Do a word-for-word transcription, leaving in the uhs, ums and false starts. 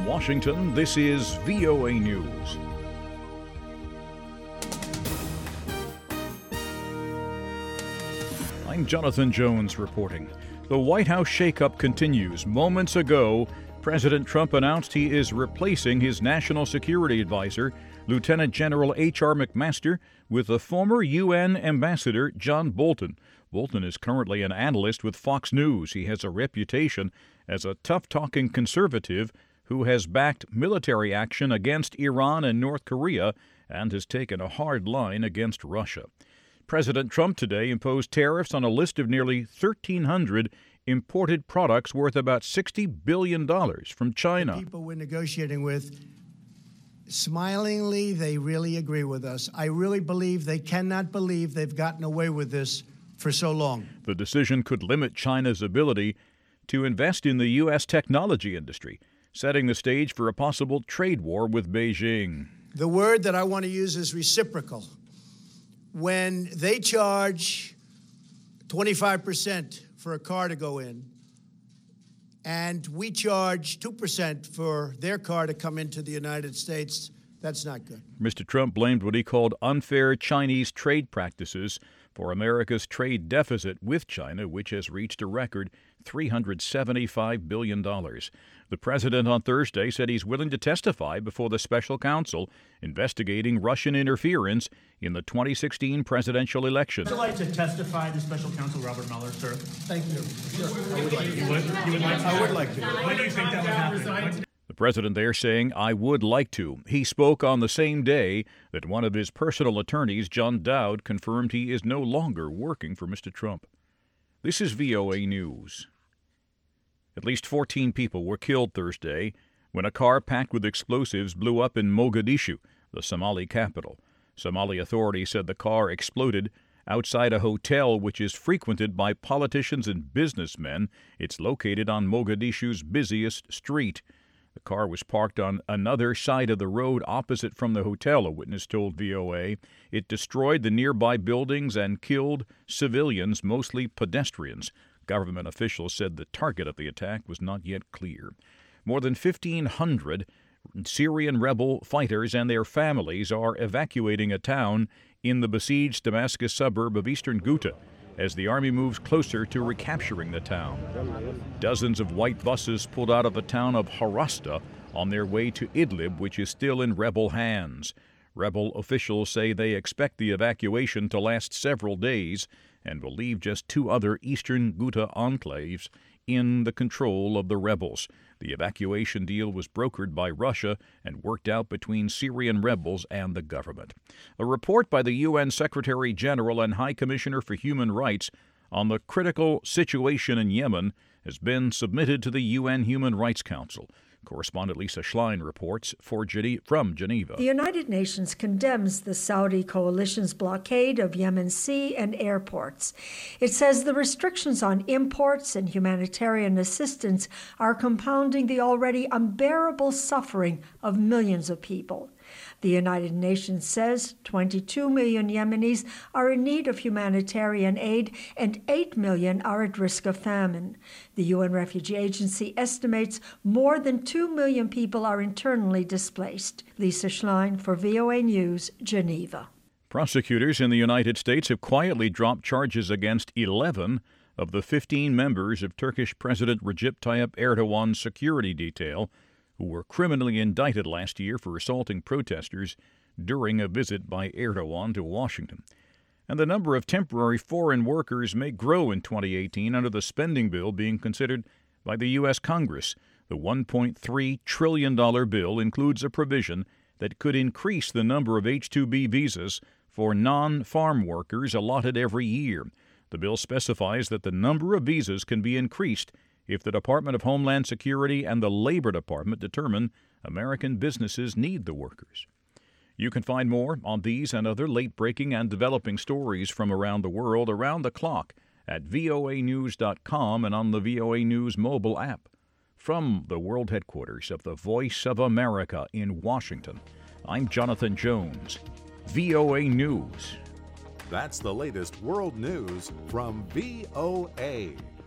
Washington, this is V O A News. I'm Jonathan Jones reporting. The White House shakeup continues. Moments ago, President Trump announced he is replacing his national security advisor, Lieutenant General H R McMaster, with a former U N ambassador, John Bolton. Bolton is currently an analyst with Fox News. He has a reputation as a tough-talking conservative who has backed military action against Iran and North Korea and has taken a hard line against Russia. President Trump today imposed tariffs on a list of nearly thirteen hundred imported products worth about sixty billion dollars from China. The people we're negotiating with, smilingly, they really agree with us. I really believe they cannot believe they've gotten away with this for so long. The decision could limit China's ability to invest in the U S technology industry, setting the stage for a possible trade war with Beijing. The word that I want to use is reciprocal. When they charge twenty-five percent for a car to go in, and we charge two percent for their car to come into the United States, that's not good. Mister Trump blamed what he called unfair Chinese trade practices for America's trade deficit with China, which has reached a record three hundred seventy-five billion dollars. The president on Thursday said he's willing to testify before the special counsel investigating Russian interference in the twenty sixteen presidential election. Would you like to testify to special counsel Robert Mueller, sir? Thank you. Sure. I would like to. You would, you would like to? I would like to. When do you think that would happen? The president there saying, I would like to. He spoke on the same day that one of his personal attorneys, John Dowd, confirmed he is no longer working for Mister Trump. This is V O A News. At least fourteen people were killed Thursday when a car packed with explosives blew up in Mogadishu, the Somali capital. Somali authorities said the car exploded outside a hotel which is frequented by politicians and businessmen. It's located on Mogadishu's busiest street. The car was parked on another side of the road opposite from the hotel, a witness told V O A. It destroyed the nearby buildings and killed civilians, mostly pedestrians. Government officials said the target of the attack was not yet clear. More than fifteen hundred Syrian rebel fighters and their families are evacuating a town in the besieged Damascus suburb of eastern Ghouta as the army moves closer to recapturing the town. Dozens of white buses pulled out of the town of Harasta on their way to Idlib, which is still in rebel hands. Rebel officials say they expect the evacuation to last several days and will leave just two other eastern Ghouta enclaves in the control of the rebels. The evacuation deal was brokered by Russia and worked out between Syrian rebels and the government. A report by the U N Secretary General and High Commissioner for Human Rights on the critical situation in Yemen has been submitted to the U N Human Rights Council. Correspondent Lisa Schlein reports for Gene- from Geneva. The United Nations condemns the Saudi coalition's blockade of Yemen's sea and airports. It says the restrictions on imports and humanitarian assistance are compounding the already unbearable suffering of millions of people. The United Nations says twenty-two million Yemenis are in need of humanitarian aid and eight million are at risk of famine. The U N Refugee Agency estimates more than two million people are internally displaced. Lisa Schlein for V O A News, Geneva. Prosecutors in the United States have quietly dropped charges against eleven of the fifteen members of Turkish President Recep Tayyip Erdogan's security detail, who were criminally indicted last year for assaulting protesters during a visit by Erdogan to Washington. And the number of temporary foreign workers may grow in twenty eighteen under the spending bill being considered by the U S Congress. The one point three trillion dollars bill includes a provision that could increase the number of H two B visas for non-farm workers allotted every year. The bill specifies that the number of visas can be increased if the Department of Homeland Security and the Labor Department determine American businesses need the workers. You can find more on these and other late-breaking and developing stories from around the world around the clock at V O A news dot com and on the V O A News mobile app. From the world headquarters of the Voice of America in Washington, I'm Jonathan Jones, V O A News. That's the latest world news from V O A.